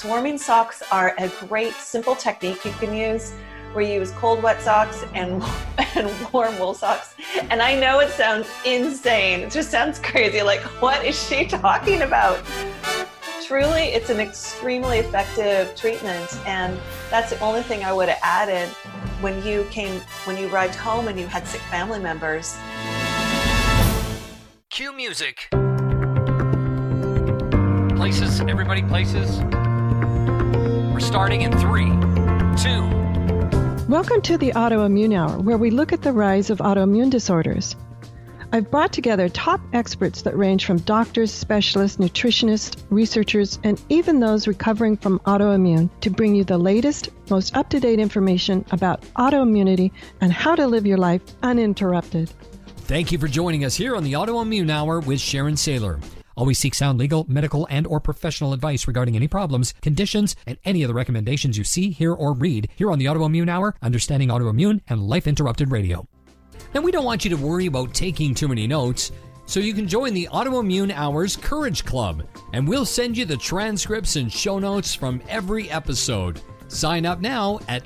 warming socks are a great, simple technique you can use where you use cold, wet socks and warm wool socks. And I know it sounds insane. It just sounds crazy. Like, what is she talking about? Truly, it's an extremely effective treatment. And that's the only thing I would have added when you arrived home and you had sick family members. Cue music. Places, everybody places. We're starting in 3, 2. Welcome to the Autoimmune Hour, where we look at the rise of autoimmune disorders. I've brought together top experts that range from doctors, specialists, nutritionists, researchers, and even those recovering from autoimmune to bring you the latest, most up-to-date information about autoimmunity and how to live your life uninterrupted. Thank you for joining us here on the Autoimmune Hour with Sharon Saylor. Always seek sound legal, medical, and or professional advice regarding any problems, conditions, and any of the recommendations you see, hear, or read here on the Autoimmune Hour, Understanding Autoimmune, and Life Interrupted Radio. Now, we don't want you to worry about taking too many notes, so you can join the Autoimmune Hour's Courage Club, and we'll send you the transcripts and show notes from every episode. Sign up now at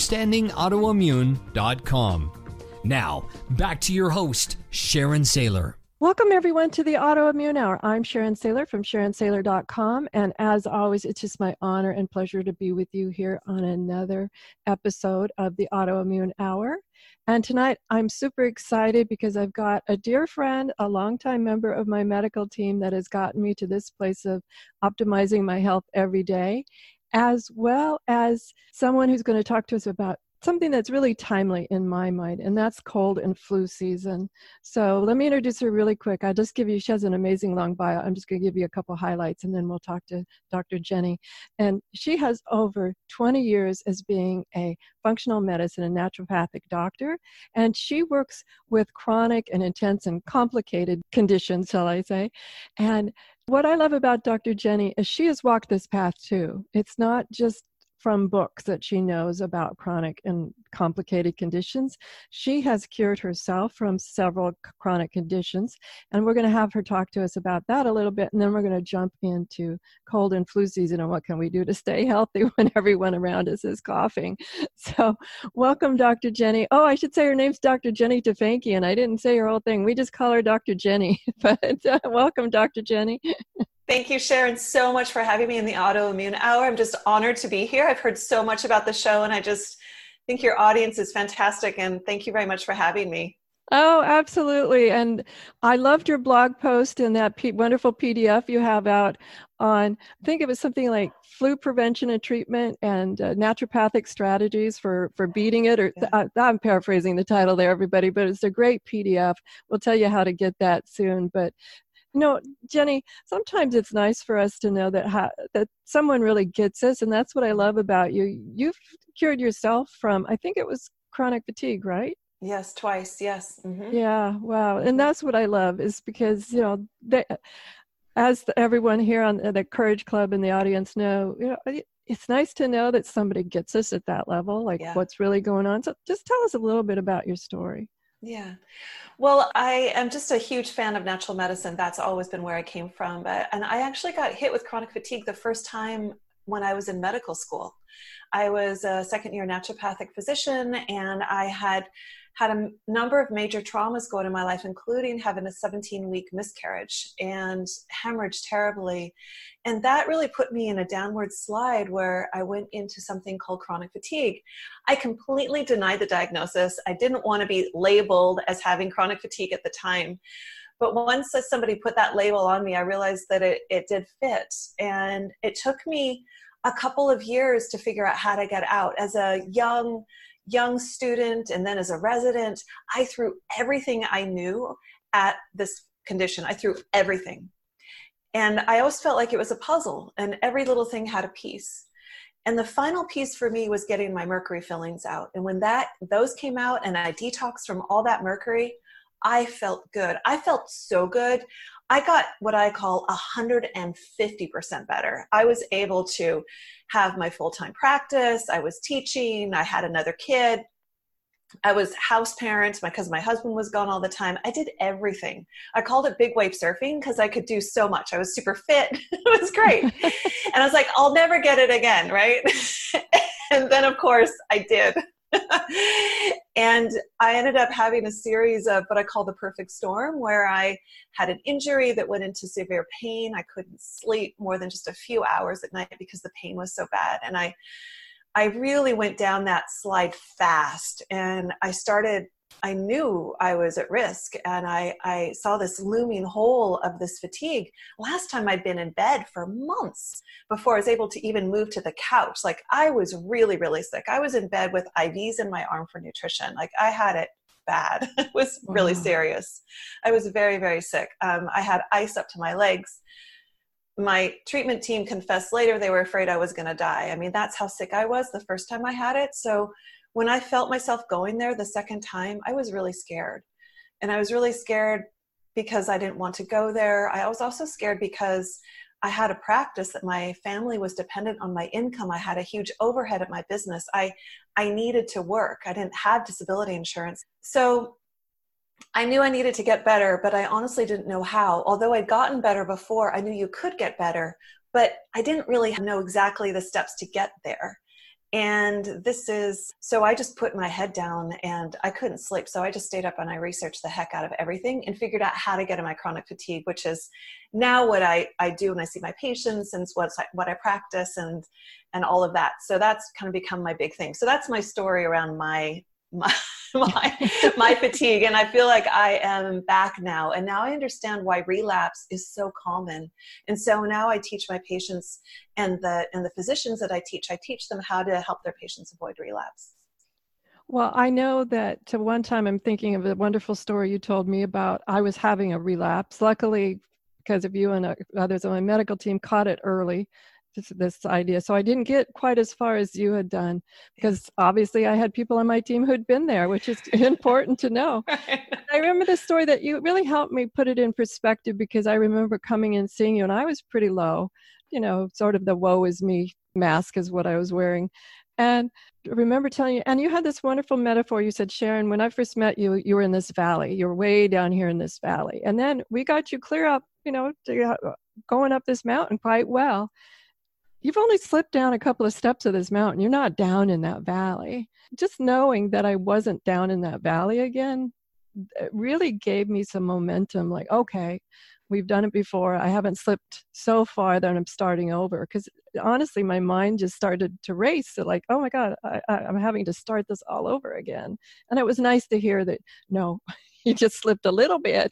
understandingautoimmune.com. Now, back to your host, Sharon Saylor. Welcome, everyone, to the Autoimmune Hour. I'm Sharon Saylor from SharonSaylor.com, and as always, it's just my honor and pleasure to be with you here on another episode of the Autoimmune Hour. And tonight, I'm super excited because I've got a dear friend, a longtime member of my medical team that has gotten me to this place of optimizing my health every day, as well as someone who's going to talk to us about something that's really timely in my mind, and that's cold and flu season. So let me introduce her really quick. she has an amazing long bio. I'm just going to give you a couple highlights, and then we'll talk to Dr. Jenny. And she has over 20 years as being a functional medicine and naturopathic doctor, and she works with chronic and intense and complicated conditions, shall I say. And what I love about Dr. Jenny is she has walked this path too. It's not just from books that she knows about chronic and complicated conditions. She has cured herself from several chronic conditions, and we're going to have her talk to us about that a little bit, and then we're going to jump into cold and flu season and what can we do to stay healthy when everyone around us is coughing. So welcome, Dr. Jenny. Oh, I should say her name's Dr. Jenny Tefenkgi, and I didn't say her whole thing. We just call her Dr. Jenny, but welcome, Dr. Jenny. Thank you, Sharon, so much for having me in the Autoimmune Hour. I'm just honored to be here. I've heard so much about the show, and I just think your audience is fantastic, and thank you very much for having me. Oh, absolutely. And I loved your blog post and that wonderful PDF you have out on, I think it was something like flu prevention and treatment and naturopathic strategies for beating it. I'm paraphrasing the title there, everybody, but it's a great PDF. We'll tell you how to get that soon. But Jenny, sometimes it's nice for us to know that someone really gets us, and that's what I love about you. You've cured yourself from, I think it was chronic fatigue, right? Yes, twice, yes. Mm-hmm. Yeah, wow. And that's what I love is because, everyone here on the Courage Club and the audience know, it's nice to know that somebody gets us at that level, what's really going on. So just tell us a little bit about your story. Yeah. Well, I am just a huge fan of natural medicine. That's always been where I came from. And I actually got hit with chronic fatigue the first time when I was in medical school. I was a second-year naturopathic physician, and I had a number of major traumas go into my life, including having a 17-week miscarriage and hemorrhage terribly. And that really put me in a downward slide where I went into something called chronic fatigue. I completely denied the diagnosis. I didn't want to be labeled as having chronic fatigue at the time. But once somebody put that label on me, I realized that it did fit. And it took me a couple of years to figure out how to get out. As a young student and then as a resident, I threw everything I knew at this condition. I threw everything. And I always felt like it was a puzzle, and every little thing had a piece. And the final piece for me was getting my mercury fillings out. And when those came out and I detoxed from all that mercury, I felt good. I felt so good. I got what I call 150% better. I was able to have my full-time practice. I was teaching. I had another kid. I was house parent because my husband was gone all the time. I did everything. I called it big wave surfing because I could do so much. I was super fit. It was great. And I was like, I'll never get it again, right? And then, of course, I did. And I ended up having a series of what I call the perfect storm, where I had an injury that went into severe pain. I couldn't sleep more than just a few hours at night because the pain was so bad. And I really went down that slide fast, and I knew I was at risk, and I saw this looming hole of this fatigue. Last time I'd been in bed for months before I was able to even move to the couch. Like, I was really, really sick. I was in bed with IVs in my arm for nutrition. Like, I had it bad. It was really serious. I was very, very sick. I had ice up to my legs. My treatment team confessed later they were afraid I was going to die. I mean, that's how sick I was the first time I had it. So when I felt myself going there the second time, I was really scared. And I was really scared because I didn't want to go there. I was also scared because I had a practice that my family was dependent on my income. I had a huge overhead at my business. I needed to work. I didn't have disability insurance. So I knew I needed to get better, but I honestly didn't know how. Although I'd gotten better before, I knew you could get better, but I didn't really know exactly the steps to get there. And so I just put my head down and I couldn't sleep. So I just stayed up and I researched the heck out of everything and figured out how to get in my chronic fatigue, which is now what I do when I see my patients and what I practice and all of that. So that's kind of become my big thing. So that's my story around my fatigue. And I feel like I am back now. And now I understand why relapse is so common. And so now I teach my patients and the physicians that I teach them how to help their patients avoid relapse. Well, I know that one time I'm thinking of a wonderful story you told me about. I was having a relapse. Luckily, because of you and others on my medical team, caught it early. This idea. So I didn't get quite as far as you had done, because obviously I had people on my team who'd been there, which is important to know. Right. I remember the story that you really helped me put it in perspective, because I remember coming and seeing you and I was pretty low, sort of the woe is me mask is what I was wearing. And I remember telling you, and you had this wonderful metaphor. You said, Sharon, when I first met you, you were in this valley. You're way down here in this valley. And then we got you clear up, going up this mountain quite well. You've only slipped down a couple of steps of this mountain. You're not down in that valley. Just knowing that I wasn't down in that valley again, it really gave me some momentum. Like, okay, we've done it before. I haven't slipped so far that I'm starting over. Because honestly, my mind just started to race. So like, oh my God, I'm having to start this all over again. And it was nice to hear that, no, you just slipped a little bit.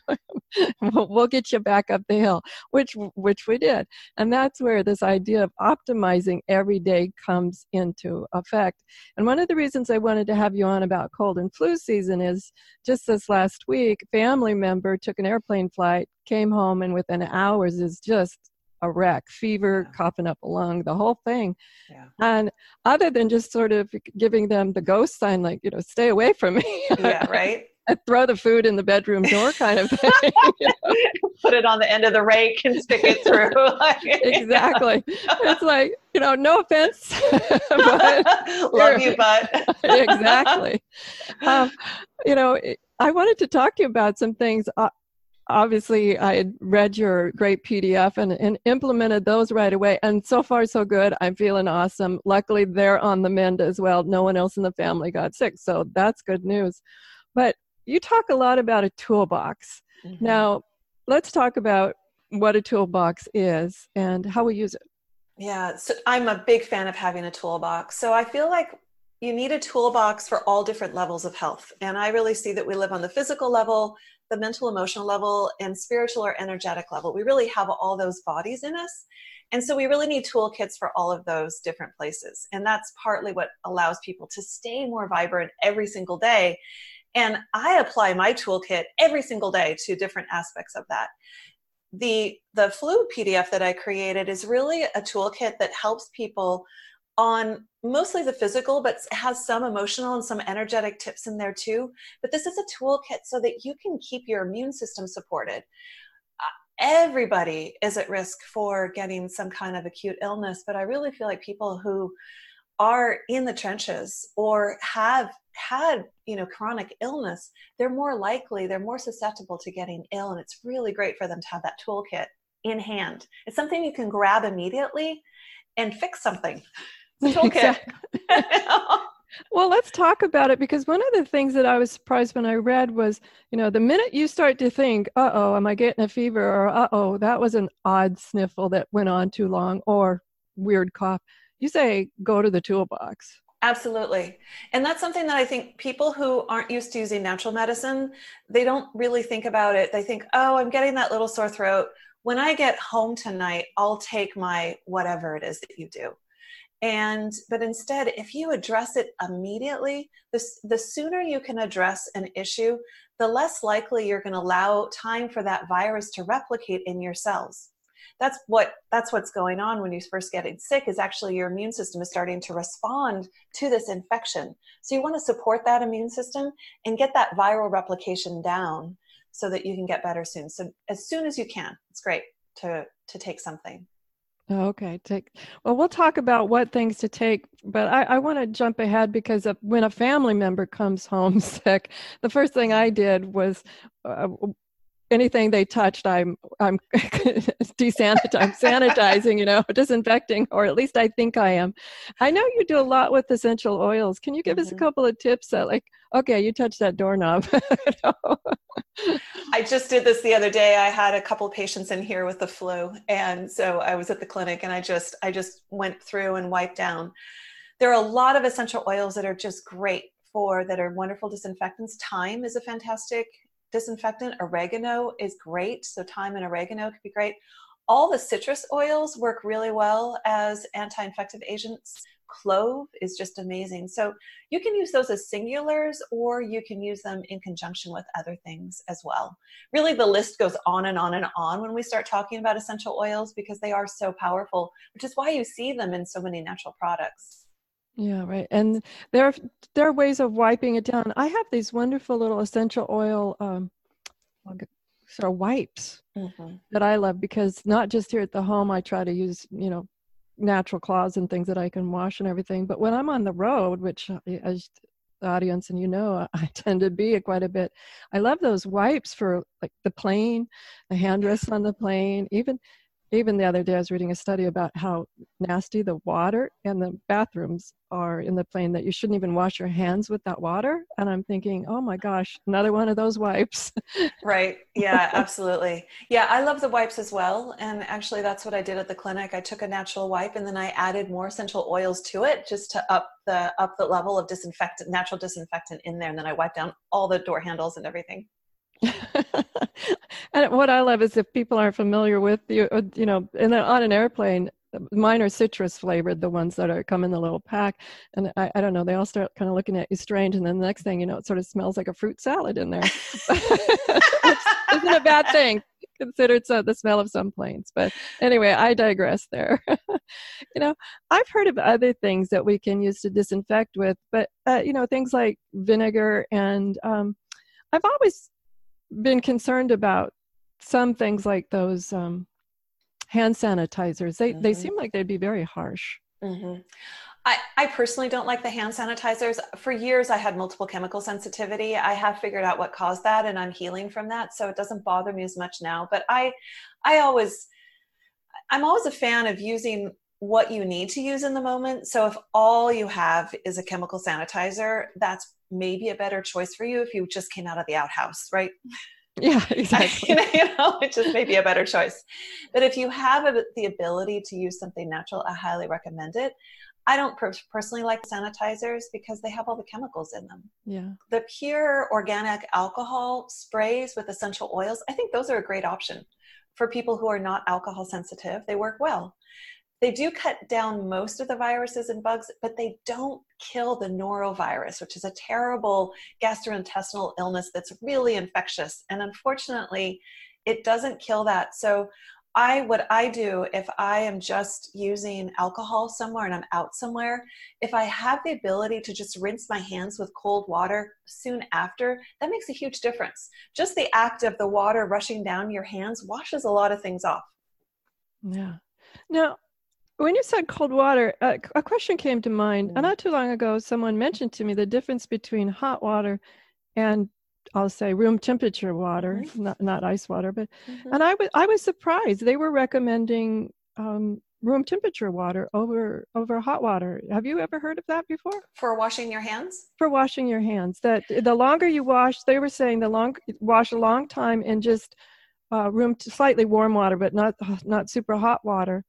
We'll get you back up the hill, which we did. And that's where this idea of optimizing every day comes into effect. And one of the reasons I wanted to have you on about cold and flu season is just this last week, a family member took an airplane flight, came home, and within hours is just a wreck, fever, coughing up a lung, the whole thing. Yeah. And other than just sort of giving them the ghost sign, like, stay away from me. Yeah, right. I throw the food in the bedroom door kind of thing. Put it on the end of the rake and stick it through. Exactly. It's like, no offense. But love you, but. Exactly. I wanted to talk to you about some things. Obviously, I had read your great PDF and implemented those right away. And so far, so good. I'm feeling awesome. Luckily, they're on the mend as well. No one else in the family got sick. So that's good news. But you talk a lot about a toolbox. Mm-hmm. Now, let's talk about what a toolbox is and how we use it. Yeah, so I'm a big fan of having a toolbox. So I feel like you need a toolbox for all different levels of health. And I really see that we live on the physical level, the mental, emotional level, and spiritual or energetic level. We really have all those bodies in us. And so we really need toolkits for all of those different places. And that's partly what allows people to stay more vibrant every single day. And I apply my toolkit every single day to different aspects of that. The flu PDF that I created is really a toolkit that helps people on mostly the physical, but has some emotional and some energetic tips in there too. But this is a toolkit so that you can keep your immune system supported. Everybody is at risk for getting some kind of acute illness, but I really feel like people who are in the trenches or have had, chronic illness, they're more likely, they're more susceptible to getting ill. And it's really great for them to have that toolkit in hand. It's something you can grab immediately and fix something. It's a toolkit. Exactly. Well, let's talk about it, because one of the things that I was surprised when I read was, the minute you start to think, uh-oh, am I getting a fever? Or uh-oh, that was an odd sniffle that went on too long, or weird cough, you say, go to the toolbox. Absolutely. And that's something that I think people who aren't used to using natural medicine, they don't really think about it. They think, oh, I'm getting that little sore throat. When I get home tonight, I'll take my whatever it is that you do. But instead, if you address it immediately, the sooner you can address an issue, the less likely you're going to allow time for that virus to replicate in your cells. That's what's going on when you first get sick, is actually your immune system is starting to respond to this infection. So you want to support that immune system and get that viral replication down so that you can get better soon. So as soon as you can, it's great to take something. Okay. Well, we'll talk about what things to take, but I want to jump ahead, because when a family member comes home sick, the first thing I did was anything they touched, I'm sanitizing, disinfecting, or at least I think I am. I know you do a lot with essential oils. Can you give us a couple of tips that, like, okay, you touched that doorknob? I just did this the other day. I had a couple of patients in here with the flu. And so I was at the clinic and I just went through and wiped down. There are a lot of essential oils that are just great that are wonderful disinfectants. Thyme is a fantastic disinfectant. Oregano is great. So thyme and oregano could be great. All the citrus oils work really well as anti-infective agents. Clove is just amazing. So you can use those as singulars, or you can use them in conjunction with other things as well. Really, the list goes on and on and on when we start talking about essential oils, because they are so powerful, which is why you see them in so many natural products. Yeah, right. And there are ways of wiping it down. I have these wonderful little essential oil sort of wipes that I love, because not just here at the home, I try to use, natural cloths and things that I can wash and everything. But when I'm on the road, which as the audience and I tend to be quite a bit, I love those wipes for like the plane, the handrests on the plane. Even the other day I was reading a study about how nasty the water and the bathrooms are in the plane, that you shouldn't even wash your hands with that water. And I'm thinking, oh my gosh, another one of those wipes. Right. Yeah, absolutely. Yeah, I love the wipes as well. And actually that's what I did at the clinic. I took a natural wipe and then I added more essential oils to it, just to up the level of natural disinfectant in there. And then I wiped down all the door handles and everything. And what I love is, if people aren't familiar with on an airplane, mine are citrus flavored, the ones that come in the little pack. And I don't know, they all start kind of looking at you strange. And then the next thing it sort of smells like a fruit salad in there. Which isn't a bad thing, considered the smell of some planes. But anyway, I digress there. I've heard of other things that we can use to disinfect with, but, things like vinegar. And I've always been concerned about some things like those hand sanitizers. They seem like they'd be very harsh. I personally don't like the hand sanitizers. For years, I had multiple chemical sensitivity. I have figured out what caused that, and I'm healing from that, so it doesn't bother me as much now. But I'm always a fan of using what you need to use in the moment. So if all you have is a chemical sanitizer, that's maybe a better choice for you if you just came out of the outhouse, right? Yeah, exactly. It just may be a better choice. But if you have the ability to use something natural, I highly recommend it. I don't personally like sanitizers because they have all the chemicals in them. Yeah. The pure organic alcohol sprays with essential oils, I think those are a great option for people who are not alcohol sensitive. They work well. They do cut down most of the viruses and bugs, but they don't kill the norovirus, which is a terrible gastrointestinal illness that's really infectious. And unfortunately, it doesn't kill that. So what I do if I am just using alcohol somewhere and I'm out somewhere, if I have the ability to just rinse my hands with cold water soon after, that makes a huge difference. Just the act of the water rushing down your hands washes a lot of things off. Yeah. Now, When you said cold water, a question came to mind. Not too long ago, someone mentioned to me the difference between hot water and, I'll say, room temperature water, not ice water. But and I was surprised. They were recommending room temperature water over hot water. Have you ever heard of that before? For washing your hands? For washing your hands. That the longer you wash, they were saying wash a long time in just slightly warm water, but not super hot water.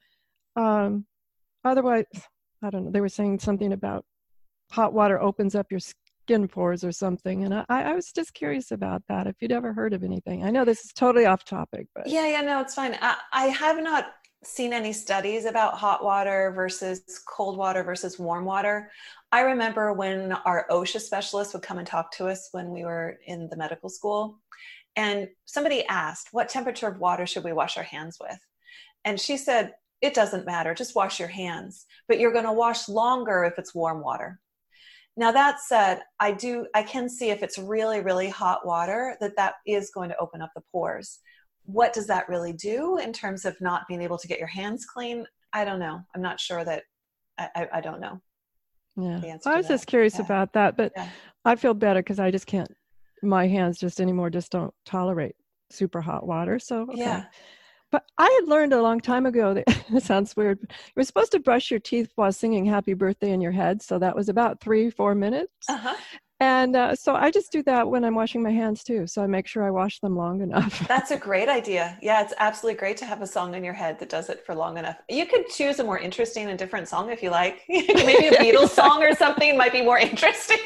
Otherwise, I don't know. They were saying something about hot water opens up your skin pores or something. And I was just curious about that. If you'd ever heard of anything. I know this is totally off topic, but yeah, no, it's fine. I have not seen any studies about hot water versus cold water versus warm water. I remember when our OSHA specialist would come and talk to us when we were in the medical school, and somebody asked, what temperature of water should we wash our hands with? And she said, it doesn't matter, just wash your hands, but you're going to wash longer if it's warm water. Now that said, I can see if it's really, really hot water, that is going to open up the pores. What does that really do in terms of not being able to get your hands clean? I don't know. I'm not sure that, I don't know. Yeah, I was just curious about that, but I feel better because I just can't, my hands just anymore just don't tolerate super hot water. So, okay. Yeah. But I had learned a long time ago that, it sounds weird, but you're supposed to brush your teeth while singing happy birthday in your head. So that was about 3-4 minutes. And so I just do that when I'm washing my hands too. So I make sure I wash them long enough. That's a great idea. Yeah, it's absolutely great to have a song in your head that does it for long enough. You could choose a more interesting and different song if you like. Maybe a Beatles song or something might be more interesting.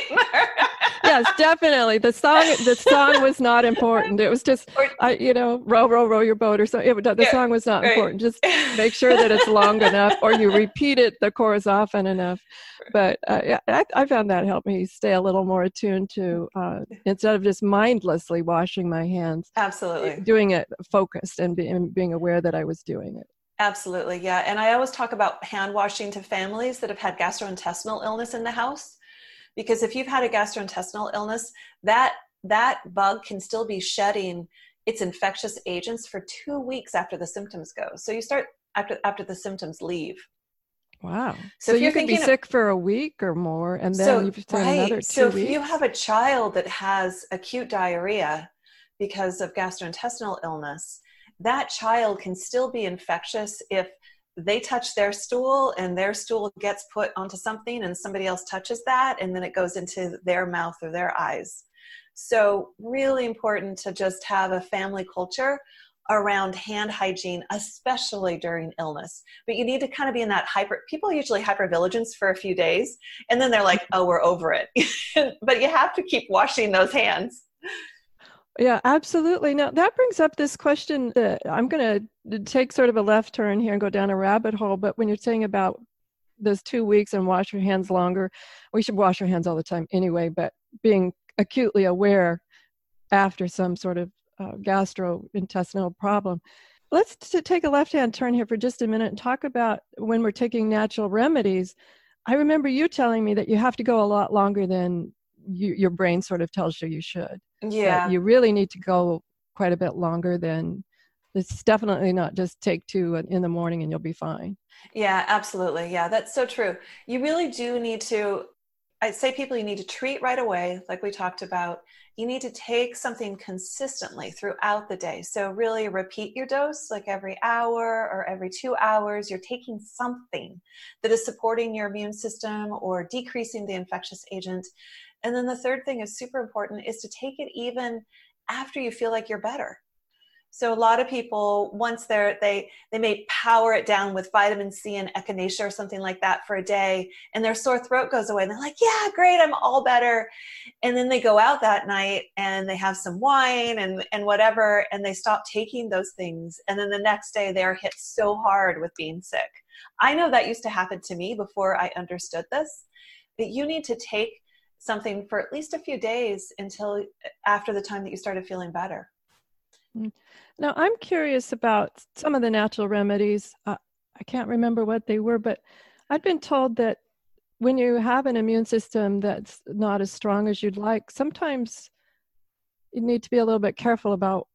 Yes, definitely. The song was not important. It was just, row, row, row your boat or something. The song was not important. Just make sure that it's long enough, or you repeat the chorus often enough. But I found that helped me stay a little more attuned to, instead of just mindlessly washing my hands. Absolutely. Doing it focused and being aware that I was doing it. Absolutely, yeah. And I always talk about hand washing to families that have had gastrointestinal illness in the house. Because if you've had a gastrointestinal illness, that bug can still be shedding its infectious agents for 2 weeks after the symptoms go. So you start after the symptoms leave. Wow. So you could be sick for a week or more, and then you've done another 2 weeks. So if you have a child that has acute diarrhea because of gastrointestinal illness, that child can still be infectious if they touch their stool and their stool gets put onto something and somebody else touches that, and then it goes into their mouth or their eyes. So really important to just have a family culture around hand hygiene, especially during illness. But you need to kind of be in that people usually hypervigilance for a few days, and then they're like, oh, we're over it. But you have to keep washing those hands. Yeah, absolutely. Now that brings up this question that I'm going to take sort of a left turn here and go down a rabbit hole. But when you're saying about those 2 weeks and wash your hands longer, we should wash our hands all the time anyway, but being acutely aware after some sort of gastrointestinal problem. Let's take a left-hand turn here for just a minute and talk about when we're taking natural remedies. I remember you telling me that you have to go a lot longer than your brain sort of tells you should. Yeah. That you really need to go quite a bit longer than, it's definitely not just take 2 in the morning and you'll be fine. Yeah, absolutely. Yeah, that's so true. You really do need to, I'd say people, you need to treat right away, like we talked about. You need to take something consistently throughout the day. So really repeat your dose, like every hour or every 2 hours, you're taking something that is supporting your immune system or decreasing the infectious agent. And then the third thing is super important, is to take it even after you feel like you're better. So a lot of people, once they may power it down with vitamin C and echinacea or something like that for a day, and their sore throat goes away, and they're like, yeah, great, I'm all better. And then they go out that night and they have some wine and whatever, and they stop taking those things. And then the next day they're hit so hard with being sick. I know that used to happen to me before I understood this, that you need to take something for at least a few days until after the time that you started feeling better. Now, I'm curious about some of the natural remedies. I can't remember what they were, but I've been told that when you have an immune system that's not as strong as you'd like, sometimes you need to be a little bit careful about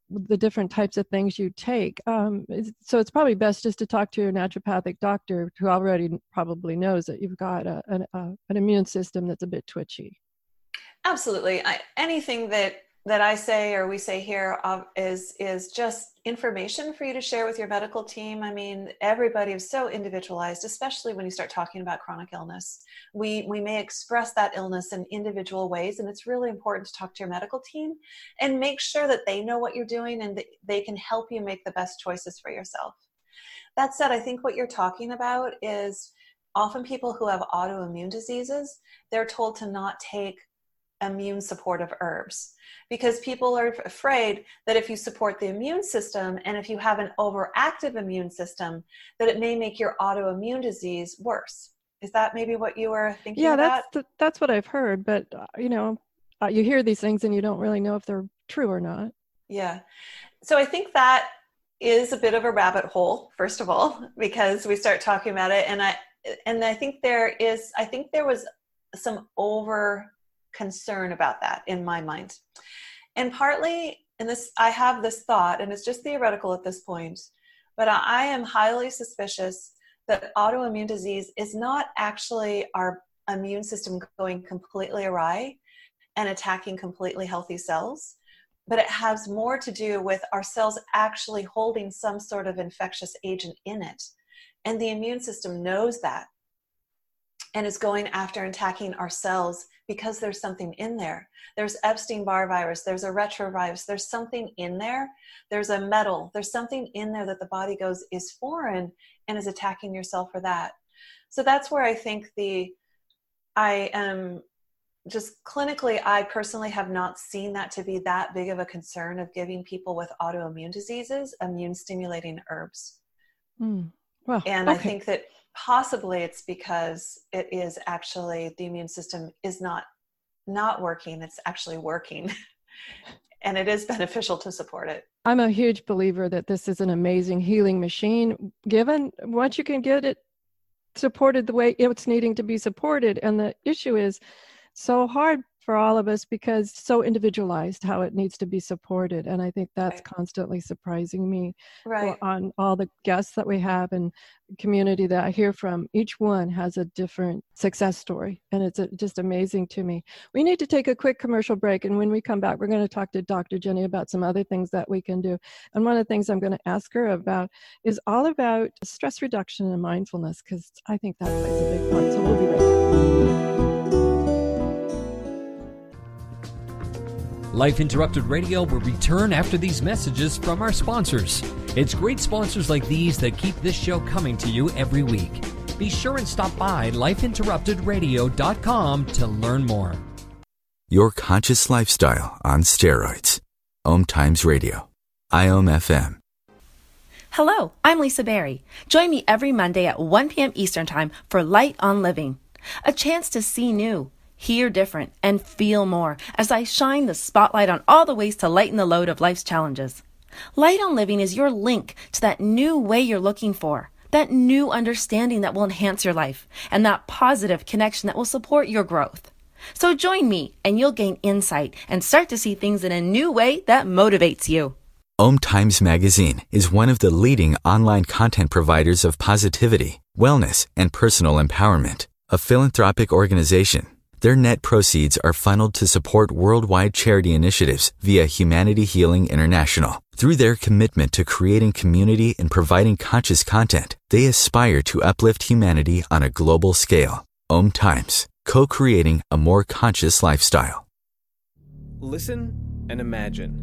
the different types of things you take. So it's probably best just to talk to your naturopathic doctor, who already probably knows that you've got an immune system that's a bit twitchy. Absolutely. Anything that I say or we say here is just information for you to share with your medical team. I mean, everybody is so individualized, especially when you start talking about chronic illness. We may express that illness in individual ways, and it's really important to talk to your medical team and make sure that they know what you're doing and that they can help you make the best choices for yourself. That said, I think what you're talking about is often people who have autoimmune diseases, they're told to not take immune supportive herbs because people are afraid that if you support the immune system and if you have an overactive immune system, that it may make your autoimmune disease worse. Is that maybe what you were thinking about? Yeah, that's what I've heard. But, you hear these things and you don't really know if they're true or not. Yeah. So I think that is a bit of a rabbit hole, first of all, because we start talking about it. And I think there was some over concern about that in my mind. And partly in this, I have this thought, and it's just theoretical at this point, but I am highly suspicious that autoimmune disease is not actually our immune system going completely awry and attacking completely healthy cells, but it has more to do with our cells actually holding some sort of infectious agent in it. And the immune system knows that and is going after attacking our cells because there's something in there. There's Epstein-Barr virus, there's a retrovirus, there's something in there, there's a metal, there's something in there that the body goes is foreign and is attacking your cell for that. So that's where I think I am just clinically, I personally have not seen that to be that big of a concern of giving people with autoimmune diseases immune stimulating herbs. Well, and okay. I think that possibly it's because it is actually the immune system is not working, it's actually working. And it is beneficial to support it. I'm a huge believer that this is an amazing healing machine, given once you can get it supported the way it's needing to be supported. And the issue is so hard for all of us because it's so individualized how it needs to be supported. And I think that's constantly surprising me on all the guests that we have and community that I hear from. Each one has a different success story, and it's just amazing to me. We need to take a quick commercial break, and when we come back, we're going to talk to Dr. Jenny about some other things that we can do. And one of the things I'm going to ask her about is all about stress reduction and mindfulness, because I think that plays a big part. So we'll be right back. Life Interrupted Radio will return after these messages from our sponsors. It's great sponsors like these that keep this show coming to you every week. Be sure and stop by lifeinterruptedradio.com to learn more. Your conscious lifestyle on steroids. Om Times Radio. IOM FM. Hello, I'm Lisa Berry. Join me every Monday at 1 p.m. Eastern Time for Light on Living. A chance to see new, hear different, and feel more as I shine the spotlight on all the ways to lighten the load of life's challenges. Light on Living is your link to that new way you're looking for, that new understanding that will enhance your life, and that positive connection that will support your growth. So join me, and you'll gain insight and start to see things in a new way that motivates you. Om Times Magazine is one of the leading online content providers of positivity, wellness, and personal empowerment. A philanthropic organization, their net proceeds are funneled to support worldwide charity initiatives via Humanity Healing International. Through their commitment to creating community and providing conscious content, they aspire to uplift humanity on a global scale. Om Times, co-creating a more conscious lifestyle. Listen and imagine.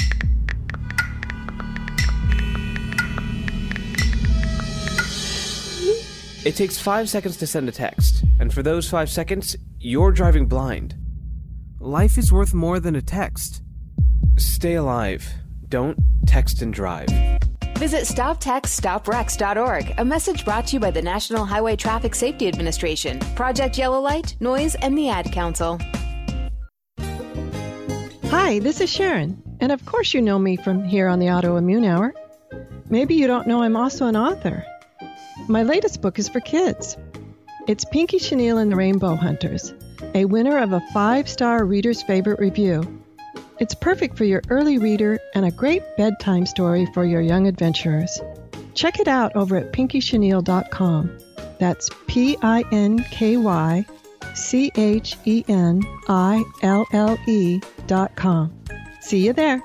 It takes 5 seconds to send a text, and for those 5 seconds, you're driving blind. Life is worth more than a text. Stay alive. Don't text and drive. Visit StopTextStopWrecks.org, a message brought to you by the National Highway Traffic Safety Administration, Project Yellow Light, Noise, and the Ad Council. Hi, this is Sharon, and of course you know me from here on the Autoimmune Hour. Maybe you don't know I'm also an author. My latest book is for kids. It's Pinky Chenille and the Rainbow Hunters, a winner of a 5-star Reader's Favorite review. It's perfect for your early reader and a great bedtime story for your young adventurers. Check it out over at pinkychenille.com. That's PinkyChenille.com. See you there.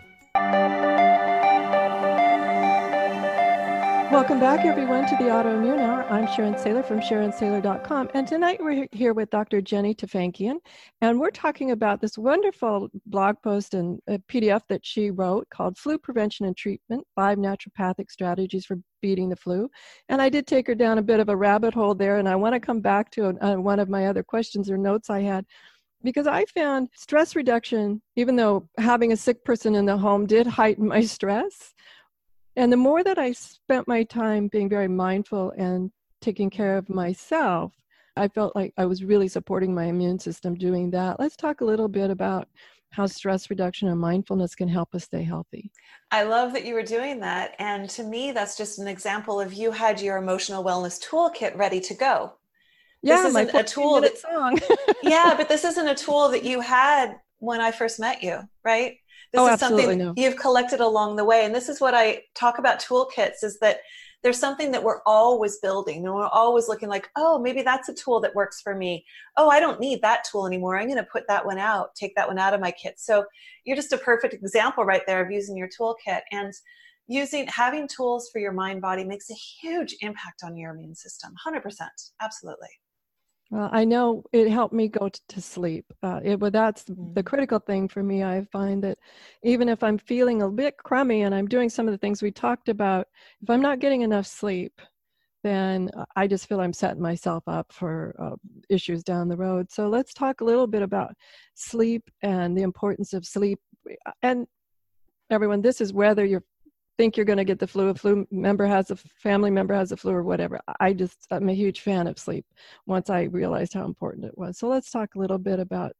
Welcome back, everyone, to the Autoimmune Hour. I'm Sharon Saylor from SharonSaylor.com, and tonight we're here with Dr. Jenny Tafankian, and we're talking about this wonderful blog post and a PDF that she wrote called Flu Prevention and Treatment, 5 Naturopathic Strategies for Beating the Flu. And I did take her down a bit of a rabbit hole there, and I want to come back to one of my other questions or notes I had, because I found stress reduction, even though having a sick person in the home did heighten my stress. And the more that I spent my time being very mindful and taking care of myself, I felt like I was really supporting my immune system doing that. Let's talk a little bit about how stress reduction and mindfulness can help us stay healthy. I love that you were doing that. And to me, that's just an example of you had your emotional wellness toolkit ready to go. Yeah, this isn't a tool that song. Yeah, but this isn't a tool that you had when I first met you, right? This is something you've collected along the way. And this is what I talk about toolkits, is that there's something that we're always building, and we're always looking like, oh, maybe that's a tool that works for me. Oh, I don't need that tool anymore. I'm going to put that one out, take that one out of my kit. So you're just a perfect example right there of using your toolkit, and having tools for your mind body makes a huge impact on your immune system. 100%. Absolutely. Well, I know it helped me go to sleep. That's the critical thing for me. I find that even if I'm feeling a bit crummy and I'm doing some of the things we talked about, if I'm not getting enough sleep, then I just feel I'm setting myself up for issues down the road. So let's talk a little bit about sleep and the importance of sleep. And everyone, this is whether you think you're going to get the flu, a family member has the flu or whatever. I'm a huge fan of sleep once I realized how important it was. So let's talk a little bit about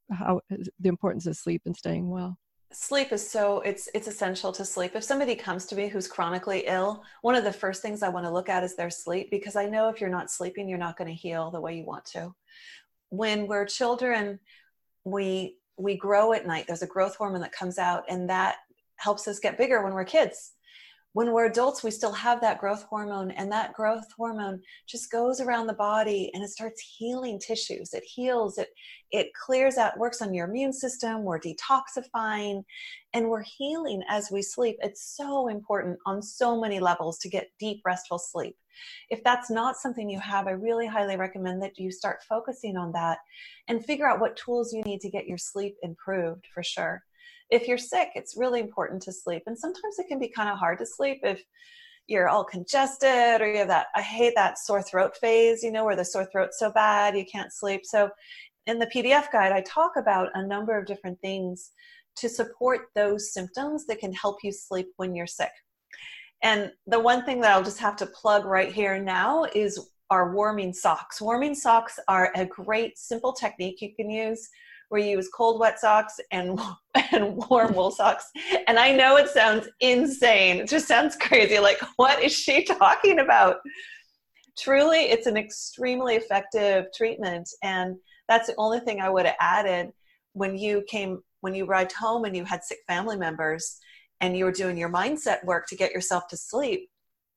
the importance of sleep and staying well. Sleep is it's essential to sleep. If somebody comes to me who's chronically ill, one of the first things I want to look at is their sleep, because I know if you're not sleeping, you're not going to heal the way you want to. When we're children, we grow at night. There's a growth hormone that comes out, and that helps us get bigger when we're kids. When we're adults, we still have that growth hormone, and that growth hormone just goes around the body and it starts healing tissues. It heals, it clears out, works on your immune system. We're detoxifying and we're healing as we sleep. It's so important on so many levels to get deep, restful sleep. If that's not something you have, I really highly recommend that you start focusing on that and figure out what tools you need to get your sleep improved, for sure. If you're sick, it's really important to sleep. And sometimes it can be kind of hard to sleep if you're all congested, or you have I hate that sore throat phase, where the sore throat's so bad, you can't sleep. So in the PDF guide, I talk about a number of different things to support those symptoms that can help you sleep when you're sick. And the one thing that I'll just have to plug right here now is our warming socks. Warming socks are a great, simple technique you can use, where you use cold, wet socks and warm wool socks. And I know it sounds insane. It just sounds crazy. Like, what is she talking about? Truly, it's an extremely effective treatment. And that's the only thing I would have added when you arrived home and you had sick family members and you were doing your mindset work to get yourself to sleep,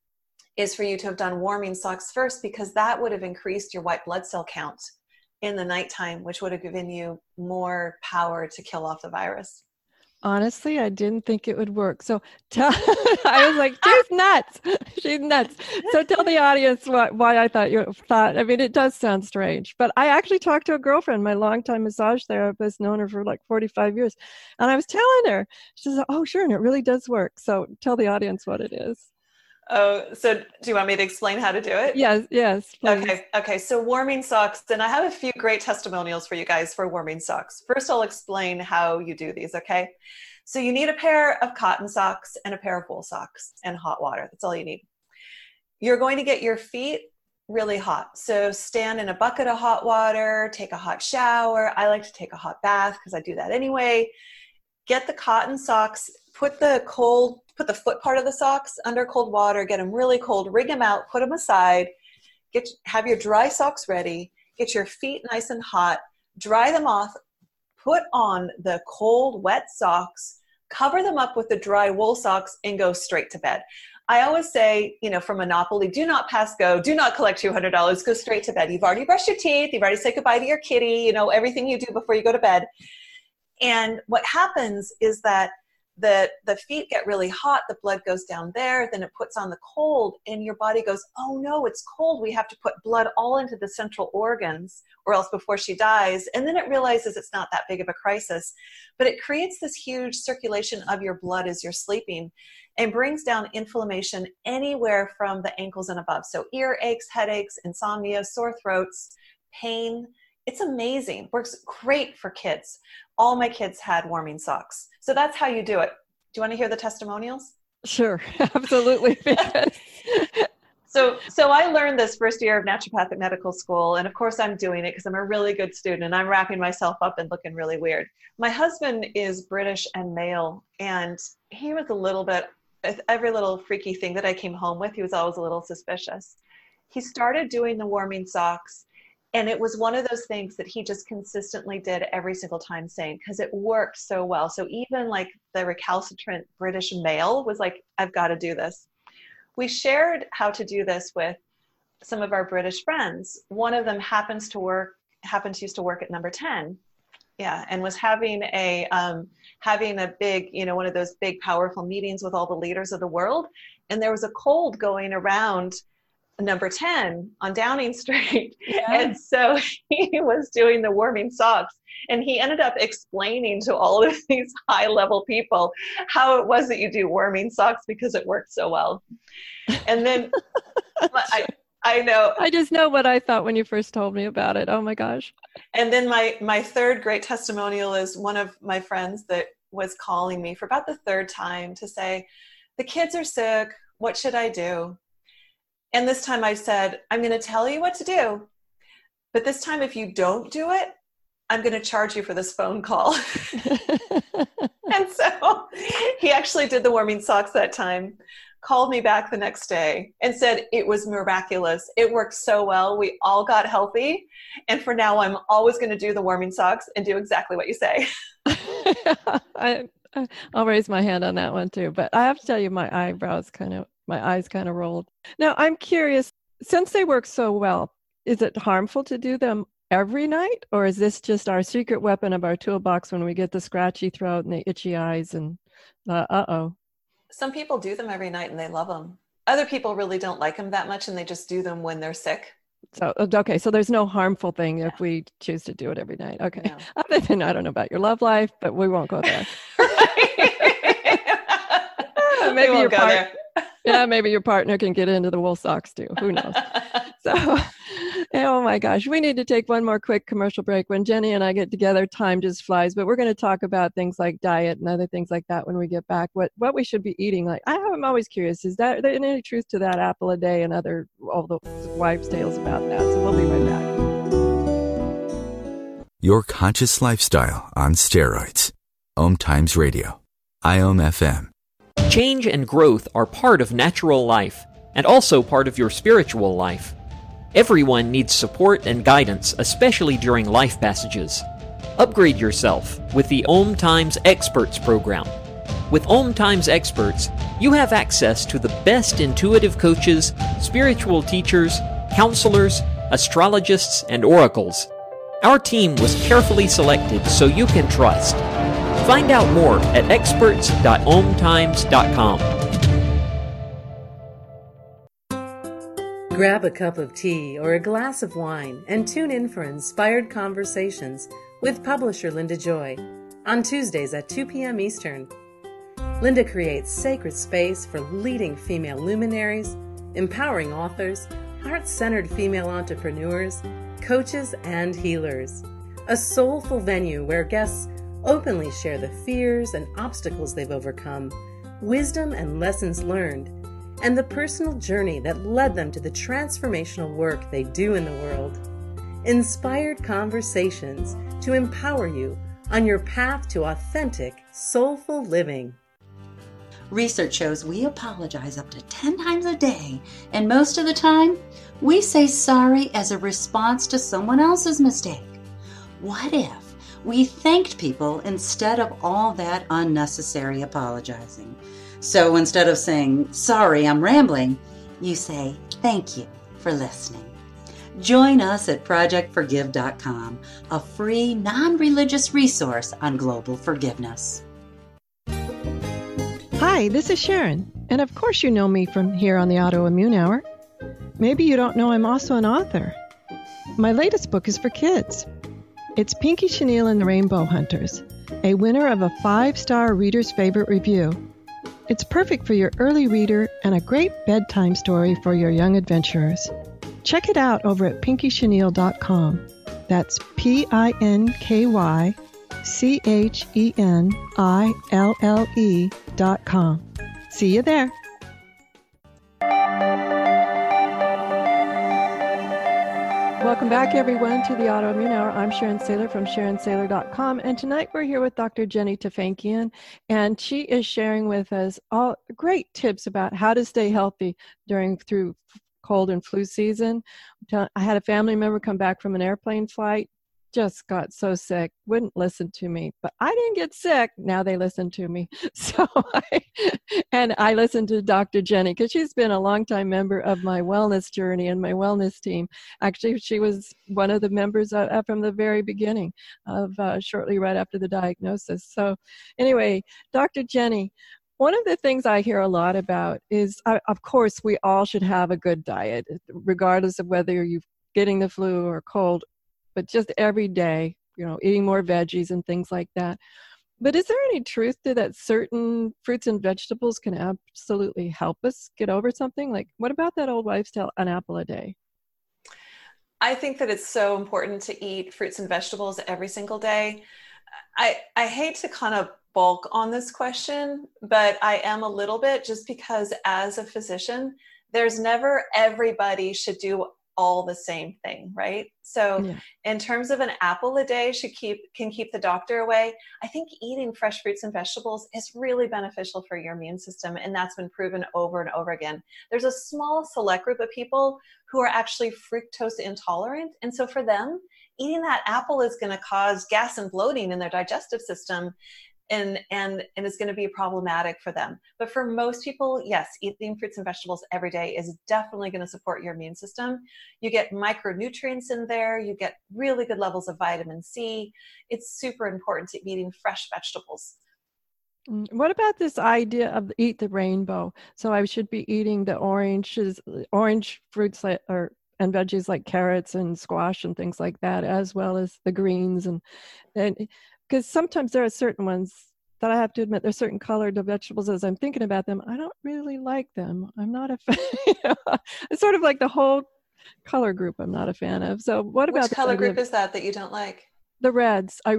is for you to have done warming socks first, because that would have increased your white blood cell count in the nighttime, which would have given you more power to kill off the virus. Honestly, I didn't think it would work. So I was like, she's nuts. She's nuts. So tell the audience why I thought I mean, it does sound strange, but I actually talked to a girlfriend, my longtime massage therapist, known her for like 45 years. And I was telling her, she said, oh, sure. And it really does work. So tell the audience what it is. Oh, so do you want me to explain how to do it? Yes. Please. Okay. So warming socks, and I have a few great testimonials for you guys for warming socks. First, I'll explain how you do these, okay? So you need a pair of cotton socks and a pair of wool socks and hot water. That's all you need. You're going to get your feet really hot. So stand in a bucket of hot water, take a hot shower. I like to take a hot bath because I do that anyway. Get the cotton socks, put the foot part of the socks under cold water, get them really cold, wring them out, put them aside, have your dry socks ready, get your feet nice and hot, dry them off, put on the cold, wet socks, cover them up with the dry wool socks, and go straight to bed. I always say, for Monopoly, do not pass go, do not collect $200, go straight to bed. You've already brushed your teeth, you've already said goodbye to your kitty, everything you do before you go to bed. And what happens is that the feet get really hot, the blood goes down there, then it puts on the cold, and your body goes, oh no, it's cold. We have to put blood all into the central organs, or else before she dies. And then it realizes it's not that big of a crisis, but it creates this huge circulation of your blood as you're sleeping and brings down inflammation anywhere from the ankles and above. So ear aches, headaches, insomnia, sore throats, pain. It's amazing. Works great for kids. All my kids had warming socks. So that's how you do it. Do you want to hear the testimonials? Sure, absolutely. So I learned this first year of naturopathic medical school. And of course I'm doing it because I'm a really good student and I'm wrapping myself up and looking really weird. My husband is British and male, and he was a little bit, every little freaky thing that I came home with, he was always a little suspicious. He started doing the warming socks. And it was one of those things that he just consistently did every single time, saying, because it worked so well. So even like the recalcitrant British male was like, I've got to do this. We shared how to do this with some of our British friends. One of them happens to used to work at Number 10. Yeah. And was having a big, one of those big, powerful meetings with all the leaders of the world. And there was a cold going around Number 10 on Downing Street. Yeah. And so he was doing the warming socks, and he ended up explaining to all of these high level people how it was that you do warming socks because it worked so well. And then I know. I just know what I thought when you first told me about it. Oh my gosh. And then my third great testimonial is one of my friends that was calling me for about the third time to say, the kids are sick. What should I do? And this time I said, I'm going to tell you what to do. But this time, if you don't do it, I'm going to charge you for this phone call. And so he actually did the warming socks that time, called me back the next day and said it was miraculous. It worked so well. We all got healthy. And for now, I'm always going to do the warming socks and do exactly what you say. I'll raise my hand on that one too. But I have to tell you, my eyes kind of rolled. Now, I'm curious, since they work so well, is it harmful to do them every night? Or is this just our secret weapon of our toolbox when we get the scratchy throat and the itchy eyes and Some people do them every night and they love them. Other people really don't like them that much and they just do them when they're sick. So, okay. So there's no harmful thing if we choose to do it every night. Okay. No. Other than, I don't know about your love life, but we won't go there. Maybe your partner. Yeah, maybe your partner can get into the wool socks too. Who knows? So, oh my gosh, we need to take one more quick commercial break. When Jenny and I get together, time just flies. But we're going to talk about things like diet and other things like that when we get back. What we should be eating. Like, I'm always curious. Is there any truth to that apple a day and all the wives' tales about that? So we'll be right back. Your conscious lifestyle on steroids. Om Times Radio. IOM FM. Change and growth are part of natural life, and also part of your spiritual life. Everyone needs support and guidance, especially during life passages. Upgrade yourself with the Om Times Experts program. With Om Times Experts, you have access to the best intuitive coaches, spiritual teachers, counselors, astrologists, and oracles. Our team was carefully selected so you can trust. Find out more at experts.omtimes.com. Grab a cup of tea or a glass of wine and tune in for inspired conversations with publisher Linda Joy on Tuesdays at 2 p.m. Eastern. Linda creates sacred space for leading female luminaries, empowering authors, heart-centered female entrepreneurs, coaches, and healers. A soulful venue where guests openly share the fears and obstacles they've overcome, wisdom and lessons learned, and the personal journey that led them to the transformational work they do in the world. Inspired conversations to empower you on your path to authentic, soulful living. Research shows we apologize up to 10 times a day, and most of the time, we say sorry as a response to someone else's mistake. What if We thanked people instead of all that unnecessary apologizing. So instead of saying, sorry, I'm rambling, you say, thank you for listening. Join us at projectforgive.com, a free, non-religious resource on global forgiveness. Hi, this is Sharon, and of course you know me from here on the Autoimmune Hour. Maybe you don't know I'm also an author. My latest book is for kids. It's Pinky Chenille and the Rainbow Hunters, a winner of a 5-star Reader's Favorite review. It's perfect for your early reader and a great bedtime story for your young adventurers. Check it out over at pinkychenille.com. That's PinkyChenille.com. See you there. Welcome back, everyone, to the Autoimmune Hour. I'm Sharon Saylor from SharonSaylor.com, and tonight we're here with Dr. Jenny Tafankian, and she is sharing with us all great tips about how to stay healthy through cold and flu season. I had a family member come back from an airplane flight, just got so sick, wouldn't listen to me, but I didn't get sick. Now they listen to me. So I listened to Dr. Jenny because she's been a longtime member of my wellness journey and my wellness team. Actually, she was one of the members from the very beginning of shortly right after the diagnosis. So anyway, Dr. Jenny, one of the things I hear a lot about is, of course, we all should have a good diet, regardless of whether you're getting the flu or cold, but just every day, eating more veggies and things like that. But is there any truth to that certain fruits and vegetables can absolutely help us get over something? Like, what about that old wives' tale, an apple a day? I think that it's so important to eat fruits and vegetables every single day. I hate to kind of bulk on this question, but I am a little bit, just because as a physician, there's never everybody should do all the same thing, right? So in terms of an apple a day can keep the doctor away. I think eating fresh fruits and vegetables is really beneficial for your immune system, and that's been proven over and over again. There's a small select group of people who are actually fructose intolerant, and so for them, eating that apple is going to cause gas and bloating in their digestive system, and it's going to be problematic for them. But for most people, yes, eating fruits and vegetables every day is definitely going to support your immune system. You get micronutrients in there. You get really good levels of vitamin C. It's super important to be eating fresh vegetables. What about this idea of eat the rainbow? So I should be eating the orange fruits and veggies like carrots and squash and things like that, as well as the greens and because sometimes there are certain ones that I have to admit, there's certain colored vegetables, as I'm thinking about them, I don't really like them. I'm not a fan. It's sort of like the whole color group I'm not a fan of. So what about which color group is that you don't like? The reds. I'm